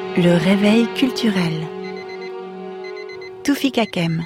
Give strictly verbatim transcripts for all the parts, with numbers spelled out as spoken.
Le réveil culturel. Toufik Hakem.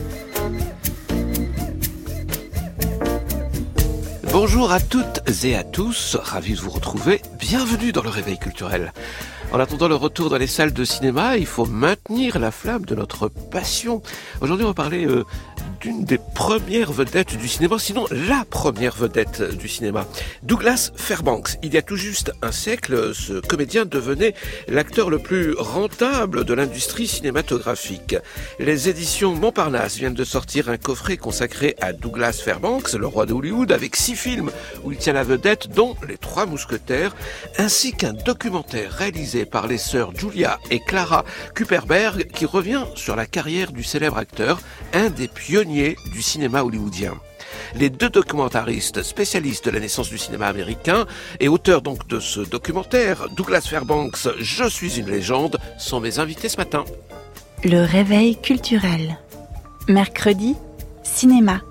Bonjour à toutes et à tous, ravi de vous retrouver, bienvenue dans le réveil culturel. En attendant le retour dans les salles de cinéma, il faut maintenir la flamme de notre passion. Aujourd'hui, on va parler euh, d'une des premières vedettes du cinéma, sinon la première vedette du cinéma. Douglas Fairbanks. Il y a tout juste un siècle, ce comédien devenait l'acteur le plus rentable de l'industrie cinématographique. Les éditions Montparnasse viennent de sortir un coffret consacré à Douglas Fairbanks, le roi de Hollywood, avec six films où il tient la vedette, dont Les Trois Mousquetaires, ainsi qu'un documentaire réalisé par les sœurs Julia et Clara Kuperberg qui revient sur la carrière du célèbre acteur, un des pionniers du cinéma hollywoodien. Les deux documentaristes spécialistes de la naissance du cinéma américain et auteurs donc de ce documentaire, Douglas Fairbanks, Je suis une légende, sont mes invités ce matin. Le réveil culturel. Mercredi, cinéma.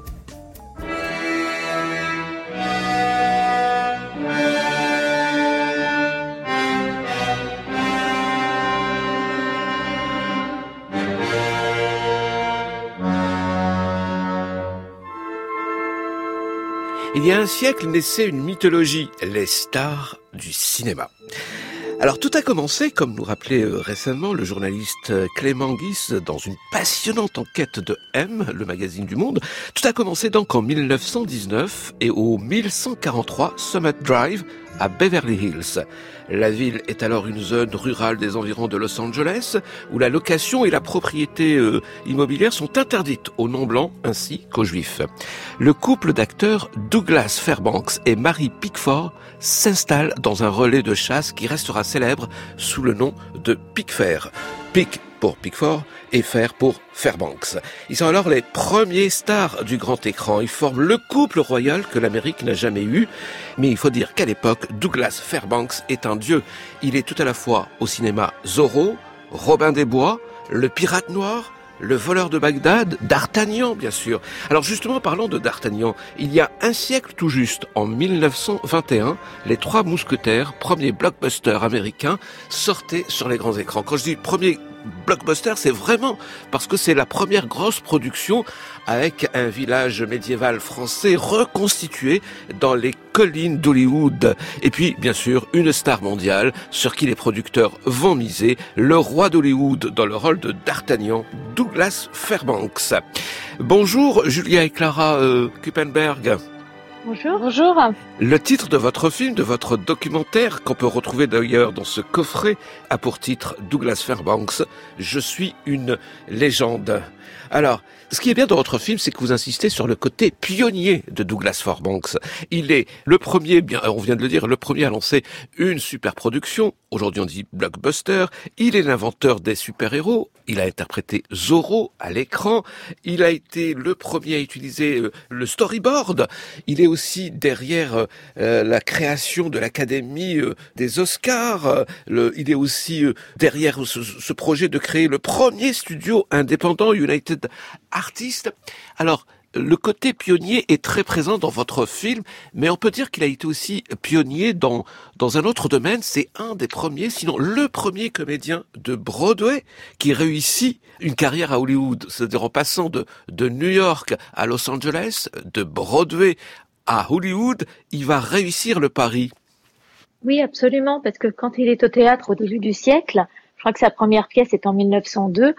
Il y a un siècle naissait une mythologie, les stars du cinéma. Alors tout a commencé, comme nous rappelait euh, récemment le journaliste Clément Guis dans une passionnante enquête de M, le magazine du Monde. Tout a commencé donc en mille neuf cent dix-neuf et au mille cent quarante-trois Summit Drive à Beverly Hills. La ville est alors une zone rurale des environs de Los Angeles où la location et la propriété euh, immobilière sont interdites aux non-blancs ainsi qu'aux juifs. Le couple d'acteurs Douglas Fairbanks et Mary Pickford s'installe dans un relais de chasse qui restera célèbre sous le nom de Pickfair. Pick pour Pickford et Fair pour Fairbanks. Ils sont alors les premiers stars du grand écran. Ils forment le couple royal que l'Amérique n'a jamais eu. Mais il faut dire qu'à l'époque, Douglas Fairbanks est un dieu. Il est tout à la fois au cinéma Zorro, Robin des Bois, Le Pirate Noir, Le Voleur de Bagdad, D'Artagnan, bien sûr. Alors justement, parlons de D'Artagnan. Il y a un siècle tout juste, en mille neuf cent vingt et un, Les Trois Mousquetaires, premier blockbuster américain, sortaient sur les grands écrans. Quand je dis premier blockbuster, c'est vraiment parce que c'est la première grosse production avec un village médiéval français reconstitué dans les collines d'Hollywood. Et puis, bien sûr, une star mondiale sur qui les producteurs vont miser, le roi d'Hollywood dans le rôle de D'Artagnan, Douglas Fairbanks. Bonjour Julia et Clara euh, Kuperberg. Bonjour. Bonjour. Le titre de votre film, de votre documentaire, qu'on peut retrouver d'ailleurs dans ce coffret, a pour titre Douglas Fairbanks, Je suis une légende. Alors, ce qui est bien dans votre film, c'est que vous insistez sur le côté pionnier de Douglas Fairbanks. Il est le premier, bien, on vient de le dire, le premier à lancer une super production. Aujourd'hui, on dit blockbuster. Il est l'inventeur des super-héros. Il a interprété Zorro à l'écran. Il a été le premier à utiliser euh, le storyboard. Il est aussi derrière euh, la création de l'Académie euh, des Oscars. Euh, le, il est aussi euh, derrière ce, ce projet de créer le premier studio indépendant, United Artists. Alors, le côté pionnier est très présent dans votre film, mais on peut dire qu'il a été aussi pionnier dans dans un autre domaine. C'est un des premiers, sinon le premier comédien de Broadway qui réussit une carrière à Hollywood. C'est-à-dire en passant de, de New York à Los Angeles, de Broadway à Hollywood, il va réussir le pari. Oui, absolument, parce que quand il est au théâtre au début du siècle, je crois que sa première pièce est en mille neuf cent deux,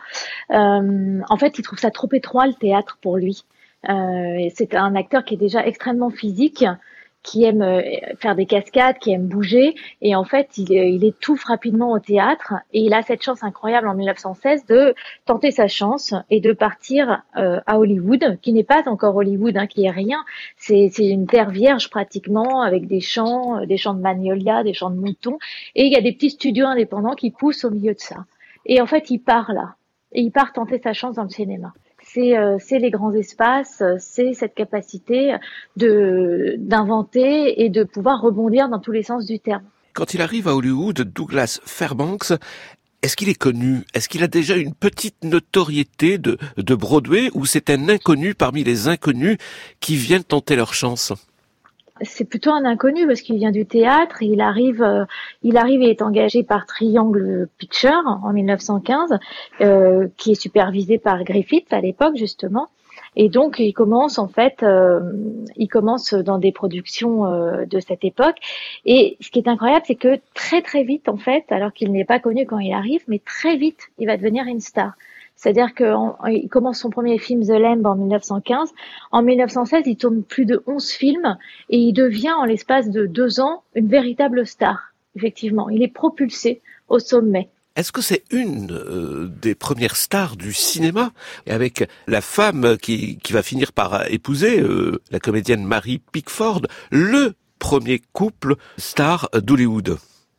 euh, en fait, il trouve ça trop étroit, le théâtre, pour lui. Euh, c'est un acteur qui est déjà extrêmement physique, qui aime faire des cascades, qui aime bouger, et en fait, il, il étouffe rapidement au théâtre, et il a cette chance incroyable en mille neuf cent seize de tenter sa chance et de partir euh, à Hollywood, qui n'est pas encore Hollywood, hein, qui est rien, c'est, c'est une terre vierge pratiquement, avec des champs, des champs de magnolias, des champs de moutons, et il y a des petits studios indépendants qui poussent au milieu de ça. Et en fait, il part là, et il part tenter sa chance dans le cinéma. C'est, euh, c'est les grands espaces, c'est cette capacité de d'inventer et de pouvoir rebondir dans tous les sens du terme. Quand il arrive à Hollywood, Douglas Fairbanks, est-ce qu'il est connu? Est-ce qu'il a déjà une petite notoriété de, de Broadway ou c'est un inconnu parmi les inconnus qui viennent tenter leur chance? c'est plutôt un inconnu parce qu'il vient du théâtre. Et il arrive, euh, il arrive et est engagé par Triangle Pictures en mille neuf cent quinze, euh, qui est supervisé par Griffith à l'époque justement. Et donc il commence en fait, euh, il commence dans des productions euh, de cette époque. Et ce qui est incroyable, c'est que très très vite en fait, alors qu'il n'est pas connu quand il arrive, mais très vite il va devenir une star. C'est-à-dire qu'il commence son premier film The Lamb en mille neuf cent quinze. En mille neuf cent seize, il tourne plus de onze films et il devient en l'espace de deux ans une véritable star. Effectivement, il est propulsé au sommet. Est-ce que c'est une euh, des premières stars du cinéma, avec la femme qui, qui va finir par épouser euh, la comédienne Mary Pickford, le premier couple star d'Hollywood?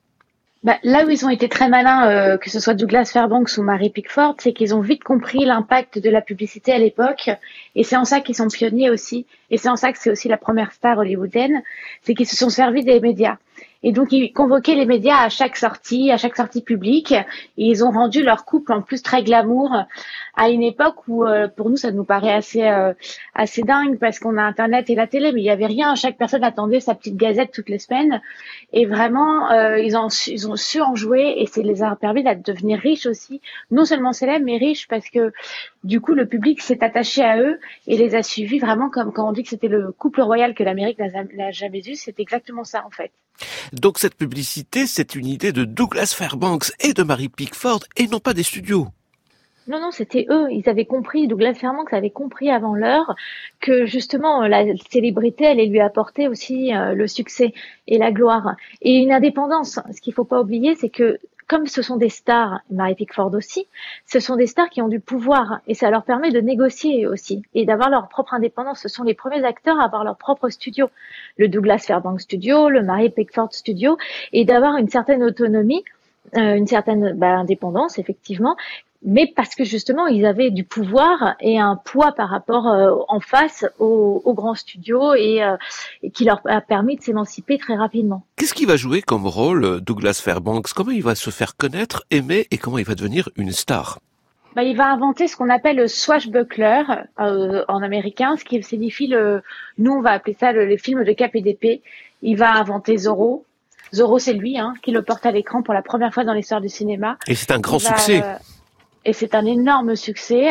Bah, là où ils ont été très malins, euh, que ce soit Douglas Fairbanks ou Mary Pickford, c'est qu'ils ont vite compris l'impact de la publicité à l'époque, et c'est en ça qu'ils sont pionniers aussi, et c'est en ça que c'est aussi la première star hollywoodienne, c'est qu'ils se sont servis des médias. Et donc, ils convoquaient les médias à chaque sortie, à chaque sortie publique, et ils ont rendu leur couple en plus très glamour à une époque où, euh, pour nous, ça nous paraît assez euh, assez dingue parce qu'on a Internet et la télé, mais il y avait rien. Chaque personne attendait sa petite gazette toutes les semaines, et vraiment, euh, ils ont su, ils ont su en jouer, et ça les a permis de devenir riches aussi, non seulement célèbres, mais riches parce que du coup, le public s'est attaché à eux et les a suivis vraiment comme quand on dit que c'était le couple royal que l'Amérique n'a jamais eu, c'est exactement ça en fait. Donc cette publicité, c'est une idée de Douglas Fairbanks et de Mary Pickford et non pas des studios. Non, non, c'était eux. Ils avaient compris, Douglas Fairbanks avait compris avant l'heure que justement la célébrité allait lui apporter aussi euh, le succès et la gloire et une indépendance. Ce qu'il faut pas oublier, c'est que comme ce sont des stars, Mary Pickford aussi, ce sont des stars qui ont du pouvoir et ça leur permet de négocier aussi et d'avoir leur propre indépendance. Ce sont les premiers acteurs à avoir leur propre studio, le Douglas Fairbanks Studio, le Mary Pickford Studio, et d'avoir une certaine autonomie, euh, une certaine bah, indépendance effectivement, mais parce que justement ils avaient du pouvoir et un poids par rapport euh, en face aux, aux grands studios et, euh, et qui leur a permis de s'émanciper très rapidement. Qu'est-ce qu'il va jouer comme rôle Douglas Fairbanks? Comment il va se faire connaître, aimer et comment il va devenir une star? Bah, il va inventer ce qu'on appelle le swashbuckler euh, en américain, ce qui signifie le, nous on va appeler ça le, les films de cap et d'épée. Il va inventer Zorro. Zorro c'est lui hein, qui le porte à l'écran pour la première fois dans l'histoire du cinéma. Et c'est un grand il succès. Va, euh, Et c'est un énorme succès.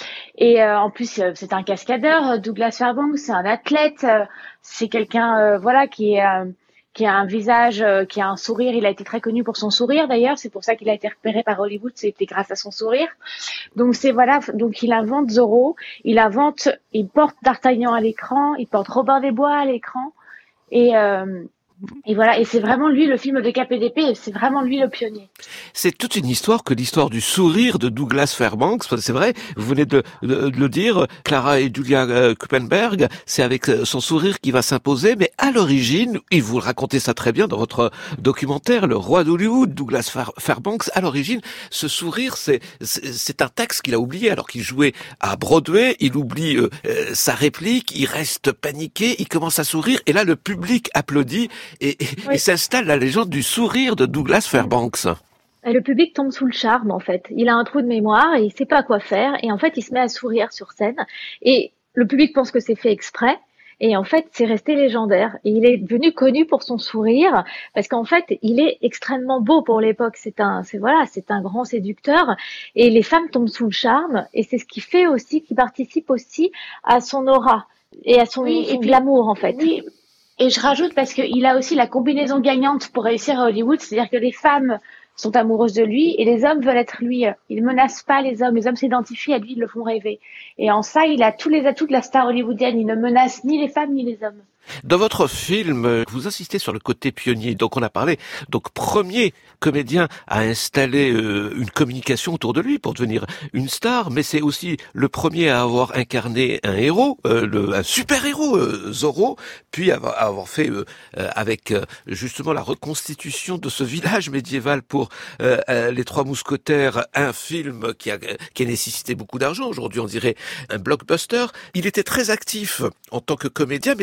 Et euh, en plus, euh, c'est un cascadeur. Douglas Fairbanks, c'est un athlète. Euh, c'est quelqu'un, euh, voilà, qui est euh, qui a un visage, euh, qui a un sourire. Il a été très connu pour son sourire, d'ailleurs. C'est pour ça qu'il a été repéré par Hollywood. C'était grâce à son sourire. Donc c'est voilà. Donc il invente Zorro. Il invente. Il porte D'Artagnan à l'écran. Il porte Robin des Bois à l'écran. Et euh, Et voilà, et c'est vraiment lui le film de cap et d'épée, et c'est vraiment lui le pionnier. C'est toute une histoire que l'histoire du sourire de Douglas Fairbanks. C'est vrai, vous venez de, de, de le dire, Clara et Julia Kuppenberg, c'est avec son sourire qui va s'imposer, mais à l'origine, et vous racontez ça très bien dans votre documentaire, Le Roi d'Hollywood, Douglas Fairbanks, à l'origine, ce sourire, c'est, c'est, c'est un texte qu'il a oublié alors qu'il jouait à Broadway, il oublie euh, sa réplique, il reste paniqué, il commence à sourire, et là le public applaudit, Et, et, oui. et s'installe la légende du sourire de Douglas Fairbanks. Et le public tombe sous le charme, en fait. Il a un trou de mémoire et il sait pas quoi faire. Et en fait, il se met à sourire sur scène. Et le public pense que c'est fait exprès. Et en fait, c'est resté légendaire. Et il est devenu connu pour son sourire, parce qu'en fait, il est extrêmement beau pour l'époque. C'est un, c'est voilà, c'est un grand séducteur. Et les femmes tombent sous le charme. Et c'est ce qui fait aussi, qui participe aussi à son aura et à son, oui, son et puis, glamour, en fait. Oui. Et je rajoute parce qu'il a aussi la combinaison gagnante pour réussir à Hollywood, c'est-à-dire que les femmes sont amoureuses de lui et les hommes veulent être lui. Il menace pas les hommes, les hommes s'identifient à lui, ils le font rêver. Et en ça, il a tous les atouts de la star hollywoodienne. Il ne menace ni les femmes ni les hommes. Dans votre film, vous insistez sur le côté pionnier. Donc on a parlé, donc premier comédien à installer euh, une communication autour de lui pour devenir une star, mais c'est aussi le premier à avoir incarné un héros, euh, le, un super-héros, euh, Zorro, puis avoir, avoir fait euh, euh, avec euh, justement la reconstitution de ce village médiéval pour euh, euh, les Trois Mousquetaires, un film qui a, qui a nécessité beaucoup d'argent. Aujourd'hui, on dirait un blockbuster. Il était très actif en tant que comédien, mais derrière la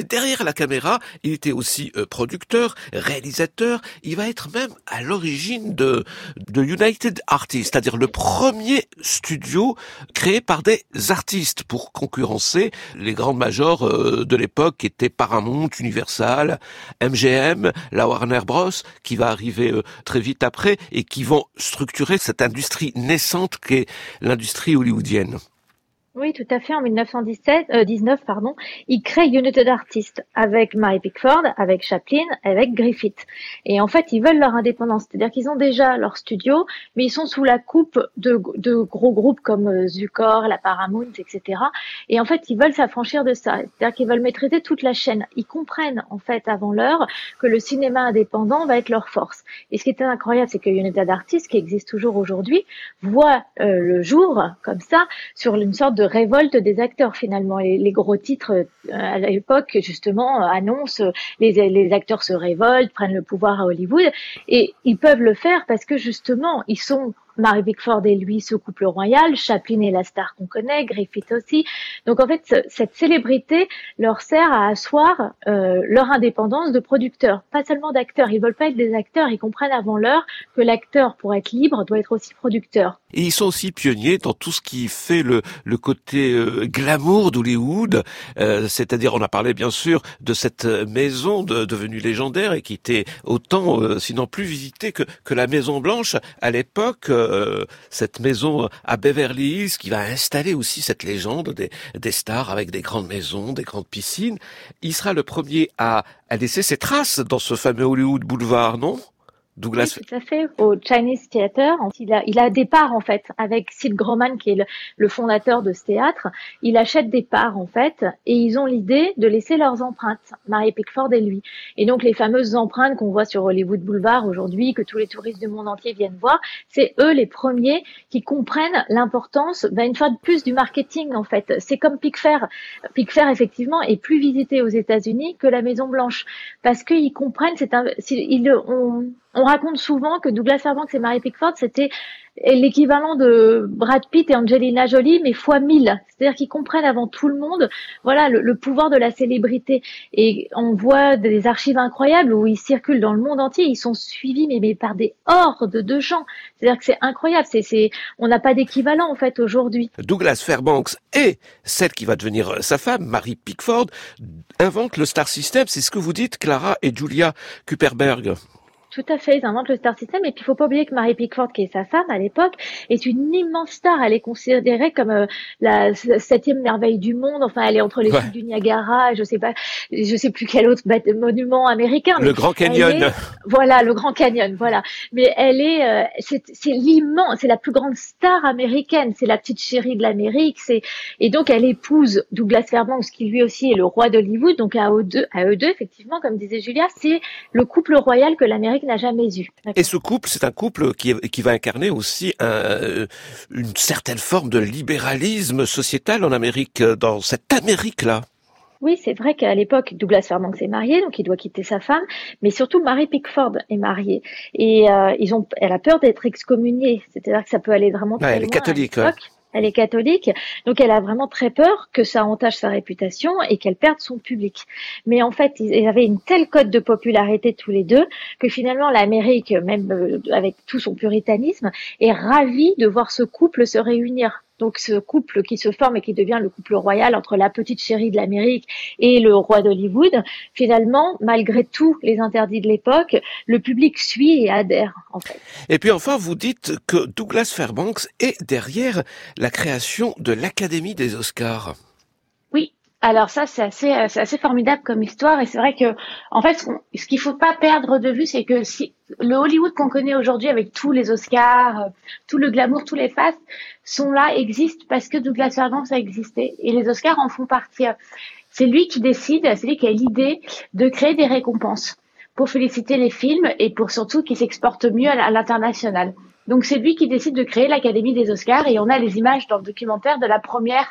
la caméra, il était aussi euh, producteur, réalisateur. Il va être même à l'origine de, de United Artists, c'est-à-dire le premier studio créé par des artistes pour concurrencer les grandes majors euh, de l'époque qui étaient Paramount, Universal, M G M, la Warner Bros, qui va arriver euh, très vite après et qui vont structurer cette industrie naissante qu'est l'industrie hollywoodienne. Oui, tout à fait. En dix-neuf cent dix-sept, euh, dix-neuf, pardon, ils créent United Artists avec Mary Pickford, avec Chaplin, avec Griffith. Et en fait, ils veulent leur indépendance. C'est-à-dire qu'ils ont déjà leur studio, mais ils sont sous la coupe de, de gros groupes comme euh, Zukor, la Paramount, et cetera. Et en fait, ils veulent s'affranchir de ça. C'est-à-dire qu'ils veulent maîtriser toute la chaîne. Ils comprennent, en fait, avant l'heure, que le cinéma indépendant va être leur force. Et ce qui est incroyable, c'est que United Artists, qui existe toujours aujourd'hui, voit euh, le jour, comme ça, sur une sorte de révolte des acteurs finalement. Les, les gros titres euh, à l'époque justement euh, annoncent euh, les, les acteurs se révoltent, prennent le pouvoir à Hollywood et ils peuvent le faire parce que justement ils sont Mary Pickford et lui, ce couple royal, Chaplin est la star qu'on connaît, Griffith aussi. Donc en fait, ce, cette célébrité leur sert à asseoir euh, leur indépendance de producteurs, pas seulement d'acteurs. Ils veulent pas être des acteurs, ils comprennent avant l'heure que l'acteur, pour être libre, doit être aussi producteur. Et ils sont aussi pionniers dans tout ce qui fait le, le côté euh, glamour d'Hollywood, euh, c'est-à-dire on a parlé bien sûr de cette maison de, devenue légendaire et qui était autant, euh, sinon plus visitée que, que la Maison Blanche à l'époque. Euh, Euh, cette maison à Beverly Hills qui va installer aussi cette légende des, des stars avec des grandes maisons, des grandes piscines. Il sera le premier à, à laisser ses traces dans ce fameux Hollywood Boulevard, non ? Douglas. Oui, tout à fait. Au Chinese Theater, il a, il a des parts en fait avec Sid Grauman qui est le, le fondateur de ce théâtre. Il achète des parts en fait et ils ont l'idée de laisser leurs empreintes, Mary Pickford et lui. Et donc les fameuses empreintes qu'on voit sur Hollywood Boulevard aujourd'hui, que tous les touristes du monde entier viennent voir, c'est eux les premiers qui comprennent l'importance, ben, une fois de plus, du marketing en fait. C'est comme Pickfair. Pickfair effectivement est plus visité aux États-Unis que la Maison Blanche parce qu'ils comprennent. C'est un, c'est, ils, on, On raconte souvent que Douglas Fairbanks et Mary Pickford, c'était l'équivalent de Brad Pitt et Angelina Jolie, mais fois mille. C'est-à-dire qu'ils comprennent avant tout le monde, voilà, le, le pouvoir de la célébrité. Et on voit des archives incroyables où ils circulent dans le monde entier. Ils sont suivis, mais, mais par des hordes de gens. C'est-à-dire que c'est incroyable. C'est, c'est, on n'a pas d'équivalent, en fait, aujourd'hui. Douglas Fairbanks et celle qui va devenir sa femme, Mary Pickford, inventent le Star System. C'est ce que vous dites, Clara et Julia Kuperberg. Tout à fait, ils inventent le Star System et puis il faut pas oublier que Mary Pickford, qui est sa femme à l'époque, est une immense star. Elle est considérée comme euh, la septième merveille du monde. Enfin, elle est entre les ouais. chutes du Niagara, et je sais pas, je sais plus quel autre monument américain. Le Grand Canyon. Est, voilà, le Grand Canyon, voilà. Mais elle est, euh, c'est, c'est l'immense, c'est la plus grande star américaine. C'est la petite chérie de l'Amérique. C'est et donc elle épouse Douglas Fairbanks, qui lui aussi est le roi d'Hollywood. Donc à eux deux, à eux deux, effectivement, comme disait Julia, c'est le couple royal que l'Amérique n'a jamais eu. Et ce couple, c'est un couple qui, qui va incarner aussi un, une certaine forme de libéralisme sociétal en Amérique, dans cette Amérique-là. Oui, c'est vrai qu'à l'époque, Douglas Fairbanks est marié, donc il doit quitter sa femme, mais surtout Mary Pickford est mariée. Et euh, ils ont, elle a peur d'être excommuniée, c'est-à-dire que ça peut aller vraiment très ouais, elle loin. Elle est catholique. À l'époque. Elle est catholique, donc elle a vraiment très peur que ça entache sa réputation et qu'elle perde son public. Mais en fait, ils avaient une telle cote de popularité tous les deux que finalement l'Amérique, même avec tout son puritanisme, est ravie de voir ce couple se réunir. Donc ce couple qui se forme et qui devient le couple royal entre la petite chérie de l'Amérique et le roi d'Hollywood, finalement, malgré tous les interdits de l'époque, le public suit et adhère, en fait. Et puis enfin, vous dites que Douglas Fairbanks est derrière la création de l'Académie des Oscars. Oui. Alors ça, c'est assez, c'est assez formidable comme histoire et c'est vrai que, en fait, ce qu'il faut pas perdre de vue, c'est que si le Hollywood qu'on connaît aujourd'hui avec tous les Oscars, tout le glamour, tous les fastes sont là, existent parce que Douglas Fairbanks a existé et les Oscars en font partie. C'est lui qui décide, c'est lui qui a l'idée de créer des récompenses pour féliciter les films et pour surtout qu'ils s'exportent mieux à l'international. Donc c'est lui qui décide de créer l'Académie des Oscars et on a les images dans le documentaire de la première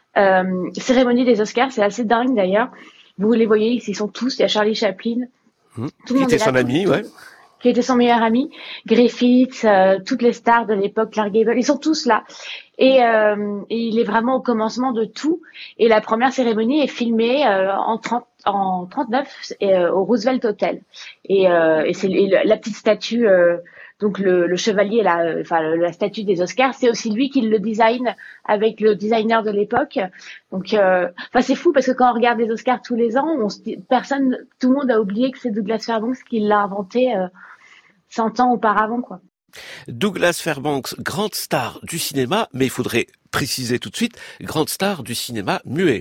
Euh, cérémonie des Oscars, c'est assez dingue d'ailleurs. Vous les voyez, ils sont tous, il y a Charlie Chaplin. Mmh. Tout le monde est là, son ami, ouais. qui était son meilleur ami, Griffith, euh, toutes les stars de l'époque, Clark Gable, ils sont tous là. Et, euh, et il est vraiment au commencement de tout. Et la première cérémonie est filmée euh, en, trente, en trente-neuf euh, au Roosevelt Hotel. Et, euh, et c'est et la petite statue, euh, donc le, le chevalier, la, enfin la statue des Oscars, c'est aussi lui qui le design avec le designer de l'époque. Donc, euh, enfin c'est fou parce que quand on regarde les Oscars tous les ans, on se dit, personne, tout le monde a oublié que c'est Douglas Fairbanks qui l'a inventé euh, cent ans auparavant, quoi. Douglas Fairbanks, grande star du cinéma, mais il faudrait préciser tout de suite, grande star du cinéma muet.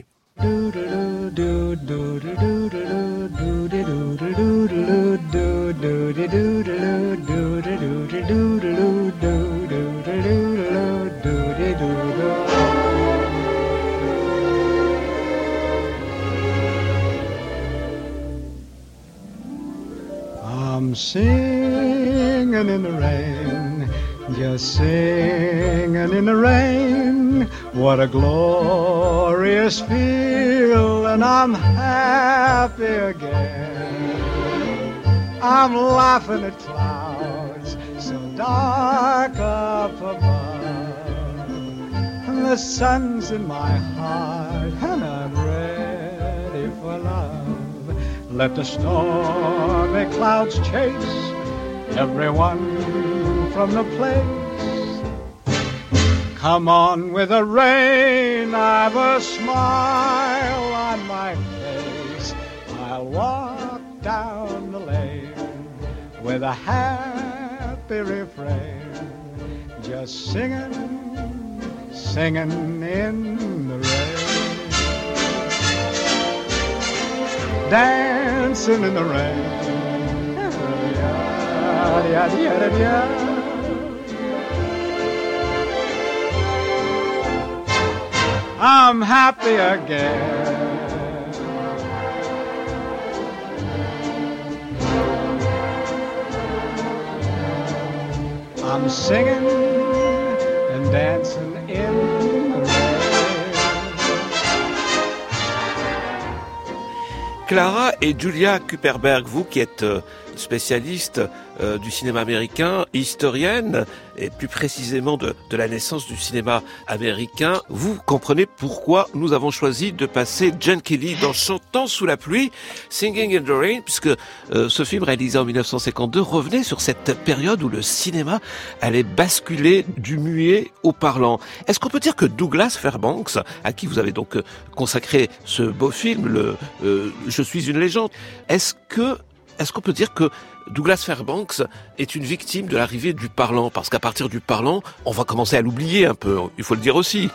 I'm singing in the rain, just singing in the rain. What a glorious feel, and I'm happy again. I'm laughing at clouds so dark up above, and the sun's in my heart, and I'm ready for love. Let the stormy clouds chase everyone from the place. Come on with the rain, I've a smile on my face. I'll walk down the lane with a happy refrain, just singing, singing in the rain. Dancing in the rain. I'm happy again. I'm singing and dancing in the rain. Clara et Julia Kuperberg, vous qui êtes spécialiste euh, du cinéma américain, historienne, et plus précisément de, de la naissance du cinéma américain, vous comprenez pourquoi nous avons choisi de passer Gene Kelly dans Chantant sous la pluie, Singing in the Rain, puisque euh, ce film réalisé en dix-neuf cent cinquante-deux revenait sur cette période où le cinéma allait basculer du muet au parlant. Est-ce qu'on peut dire que Douglas Fairbanks, à qui vous avez donc consacré ce beau film, le euh, Je suis une légende, est-ce que Est-ce qu'on peut dire que Douglas Fairbanks est une victime de l'arrivée du parlant? Parce qu'à partir du parlant, on va commencer à l'oublier un peu, il faut le dire aussi.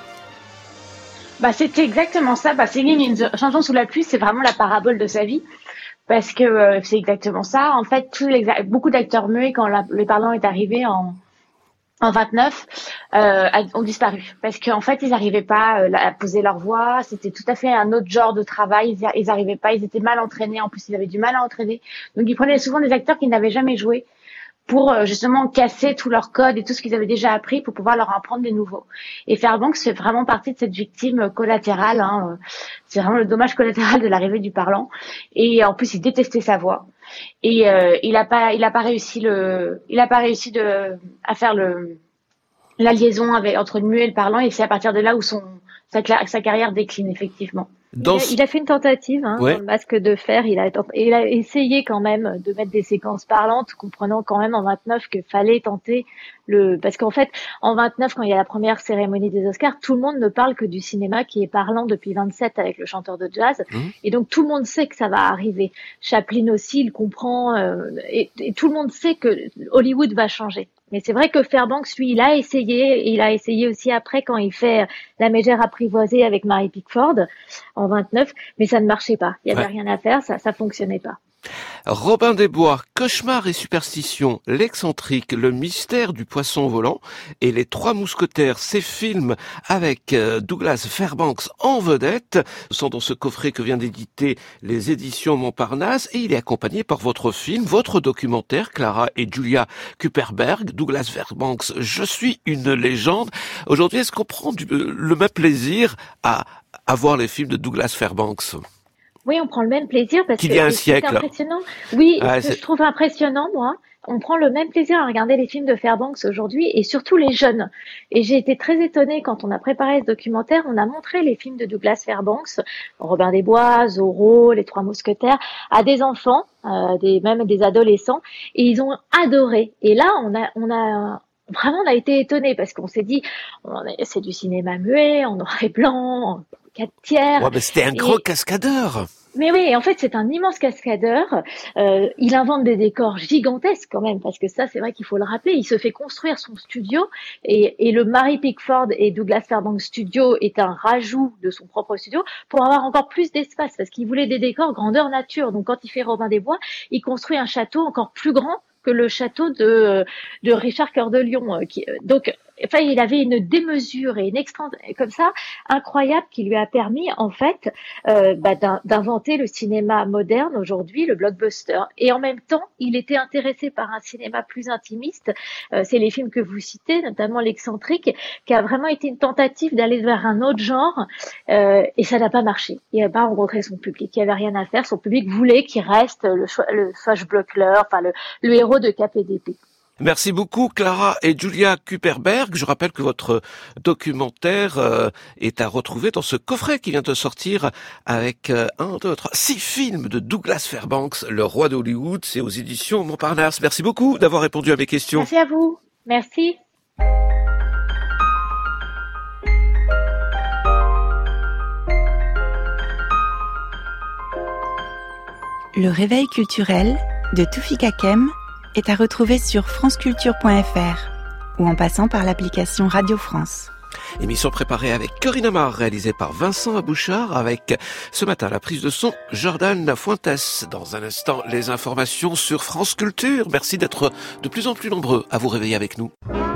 Bah, c'était exactement ça. Bah, Singing in the... Chantant sous la pluie, c'est vraiment la parabole de sa vie. Parce que euh, c'est exactement ça. En fait, tous les... beaucoup d'acteurs muets, quand la... le parlant est arrivé en, en vingt-neuf, euh, ont disparu. Parce qu'en fait, ils n'arrivaient pas euh, à poser leur voix. C'était tout à fait un autre genre de travail. Ils n'arrivaient pas. Ils étaient mal entraînés. En plus, ils avaient du mal à entraîner. Donc, ils prenaient souvent des acteurs qui n'avaient jamais joué pour euh, justement casser tout leur code et tout ce qu'ils avaient déjà appris pour pouvoir leur apprendre des nouveaux. Et Fairbanks fait vraiment partie de cette victime collatérale. Hein. C'est vraiment le dommage collatéral de l'arrivée du parlant. Et en plus, il détestait sa voix. Et euh, il a pas, il a pas réussi le, il a pas réussi de à faire le la liaison avec entre le muet et le parlant. Et c'est à partir de là où son sa, sa carrière décline effectivement. Dans... Il, a, il a fait une tentative hein, ouais. dans le Masque de fer. Il a, il a essayé quand même de mettre des séquences parlantes, comprenant quand même en vingt-neuf qu'il fallait tenter le. Parce qu'en fait, en vingt-neuf, quand il y a la première cérémonie des Oscars, tout le monde ne parle que du cinéma qui est parlant depuis vingt-sept avec le chanteur de jazz, mmh. et donc tout le monde sait que ça va arriver. Chaplin aussi, il comprend, euh, et, et tout le monde sait que Hollywood va changer. Mais c'est vrai que Fairbanks, lui, il a essayé, et il a essayé aussi après quand il fait La mégère apprivoisée avec Mary Pickford en vingt-neuf, mais ça ne marchait pas. Il y avait ouais. rien à faire, ça, ça fonctionnait pas. Robin des Bois, Cauchemar et superstition, L'excentrique, Le mystère du poisson volant et Les Trois Mousquetaires, ces films avec Douglas Fairbanks en vedette sont dans ce coffret que vient d'éditer les éditions Montparnasse, et il est accompagné par votre film, votre documentaire, Clara et Julia Kuperberg, Douglas Fairbanks, Je suis une légende. Aujourd'hui, est-ce qu'on prend du, le même plaisir à, à voir les films de Douglas Fairbanks ? Oui, on prend le même plaisir parce qu'il y a un que siècle. C'est impressionnant. Oui, ah, ce que je trouve impressionnant, moi, on prend le même plaisir à regarder les films de Fairbanks aujourd'hui, et surtout les jeunes. Et j'ai été très étonnée quand on a préparé ce documentaire, on a montré les films de Douglas Fairbanks, Robin des Bois, Zorro, Les Trois Mousquetaires, à des enfants, euh, des, même des adolescents, et ils ont adoré. Et là, on a, on a vraiment, on a été étonnés parce qu'on s'est dit, on est, c'est du cinéma muet, en noir et blanc, en quatre tiers. Ouais, mais c'était un gros et... cascadeur. Mais oui, en fait, c'est un immense cascadeur. Euh, il invente des décors gigantesques quand même, parce que ça, c'est vrai qu'il faut le rappeler. Il se fait construire son studio, et, et le Mary Pickford et Douglas Fairbanks Studio est un rajout de son propre studio pour avoir encore plus d'espace, parce qu'il voulait des décors grandeur nature. Donc, quand il fait Robin des Bois, il construit un château encore plus grand que le château de de Richard Cœur de Lion. Qui, donc, enfin, il avait une démesure et une expansion comme ça incroyable qui lui a permis en fait euh, bah, d'inventer le cinéma moderne aujourd'hui, le blockbuster. Et en même temps, il était intéressé par un cinéma plus intimiste. Euh, c'est les films que vous citez, notamment L'Excentrique, qui a vraiment été une tentative d'aller vers un autre genre, euh, et ça n'a pas marché. Il n'a pas rencontré son public. Il n'y avait rien à faire. Son public voulait qu'il reste le, le swashbuckler, enfin le, le héros de cap et d'épée. Merci beaucoup Clara et Julia Kuperberg. Je rappelle que votre documentaire euh, est à retrouver dans ce coffret qui vient de sortir avec euh, un, deux, trois, six films de Douglas Fairbanks, le roi d'Hollywood. C'est aux éditions Montparnasse. Merci beaucoup d'avoir répondu à mes questions. Merci à vous. Merci. Le réveil culturel de Toufik Hakem est à retrouver sur franceculture point f r ou en passant par l'application Radio France. Émission préparée avec Corinne Amar, réalisée par Vincent Abouchard, avec ce matin la prise de son Jordan Fuentes. Dans un instant, les informations sur France Culture. Merci d'être de plus en plus nombreux à vous réveiller avec nous.